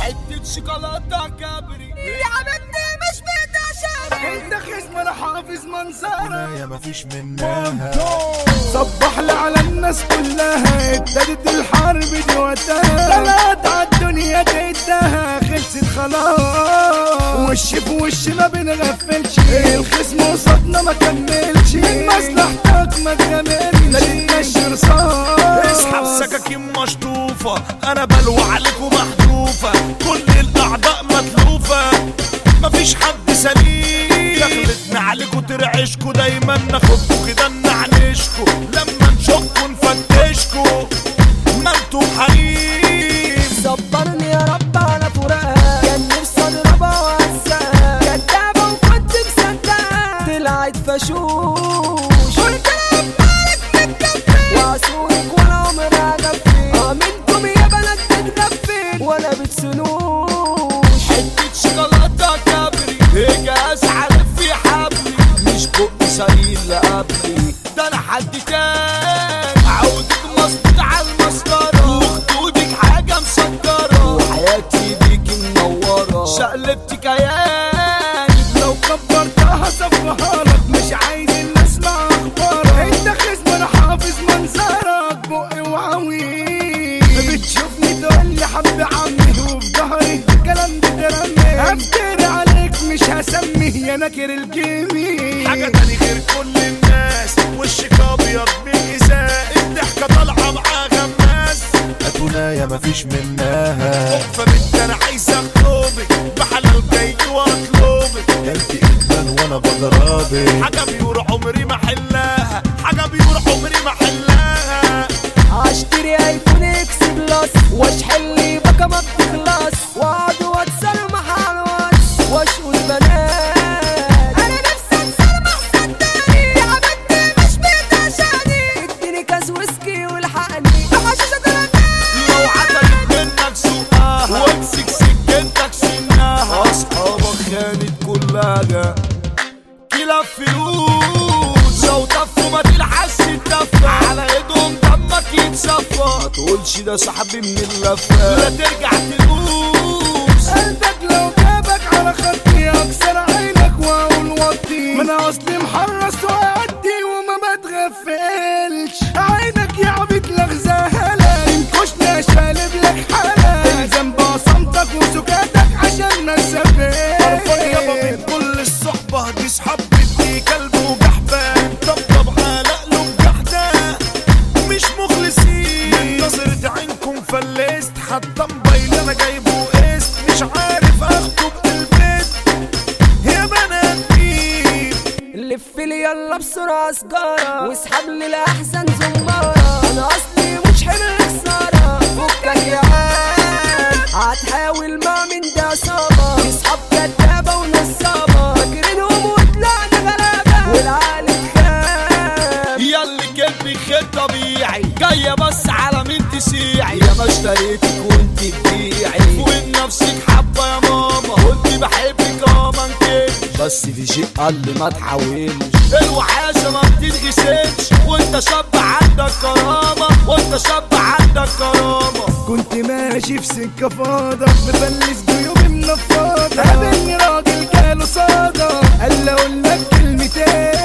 حتة شوكولاتة كابري يا حبيبتي مش بتعشاني انت خصم انا حافظ منظرك يا مفيش منها. صبح لي على الناس كلها ابتدت الحرب دي وقتها طلعت عالدنيا تدها خلصت خلاص وش في وش ما بنغفلش الخصم قصادنا ما كملش من مصلحتك ما تغامرش لا تتنشر صار اسحب سكاكين مشطوفة انا بلوى عليكم محذوفة كل الاعضاء متلوفة مفيش حد سليم دخلتنا عليكم ترعشكوا دايما ناخدكوا كده نعنشكوا لما نشوفكوا نفتشكوا ما انتوا حريم. صبرني يا رب على فراقها كان نفسي اضربها وهزها كدابة وكنت مصدقها طلعت فشوش قلت لها بمالك متكفي وعسولك ولا عمرها غفي منكم يا بنات تتغفي ولا بتسنوش حتة شوكولاتة كابري جهاز عارف في حبلي مش بق سرير لقبلي ده انا حد تاني عودك مظبوط على المسطرة وخدودك حاجة مسكرة وحياتي بيكي منورة شقلبتي كياني لو كبرتها صفها لك مش عايز الناس مع اخبارك انت خصم انا حافظ منظرك بقي وعويل بتشوفني تقول لي حب عمي وفي ظهري الكلام بترمي افتري عليك مش هسميه يا ناكر الجميل حاجة تاني غير كل الناس وشك ابيض بالإزاء الضحكة طالعة معاه غماس اتونا يا مفيش منها. فبنت انا عايز اخطبك بحلال جاي واطلبك انت ادمان وانا بضربك حاجة بيور عمري ما حلاها حاجة بيور عمري ما حلاها. اشتري ايفون اكس بلس واشحن لي باقة ما بتخلص واقعد واتسرمح على الواتس واشقول بنات انا نفسي اتسرمح صدقني يا حبيبتي مش بتعشاني اديني كاس ويسكي والحقني بحشاشة درجات لو عدلت منك سوقها وامسك سكنتك سنها اصحابك خانت كلها كلا فلوس لو طفوا ما تلحقش تدفع على ايدهم دمك يتصفى ما تقولش ده صاحبي من اللفه لا ترجع تدوس قلبك لو جابك على خطي اكسر عينك واقول وطي ما انا اصلي محرص وادي وما بتغفلش عينك يا عبيد لغزاها انكشنا شالب لك حالك الزم بصمتك وسكاتك عشان نسافر عرفان يابا من كل الصحبة دي صحبتي كلب وجحفان طبطب على قلوب جحدان مش مخلصين من نظرة عينكم فلست حتى موبايل انا جايبه قسط مش عارف اخطب البيت يا بنات مين لف لي يلا بسرعة سجارة واسحب لي الأحزان زمارة أنا أصلي مش حمل خسارة فكك يا عال هتحاول مع من ده عصابة اصحاب كدابة ونصابة فاكرينهم وطلعنا غلابة والعقل اتخاب ياللي كلبي خير طبيعي جاية بس على مين تسيعي يا ما اشتريتك وانت تبيعي وين نفسك حبة يا ماما وانت بحبك ما انكرش بس في شيء قال لي ما تحاولش الوحاشة ما بتتغسلش وانت شاب عندك كرامة وانت شاب عندك كرامة كنت ماشي في سكة فاضة مفلس جيوبي منفضة قابلني راجل جاله صادة قال لي اقول لك كلمتين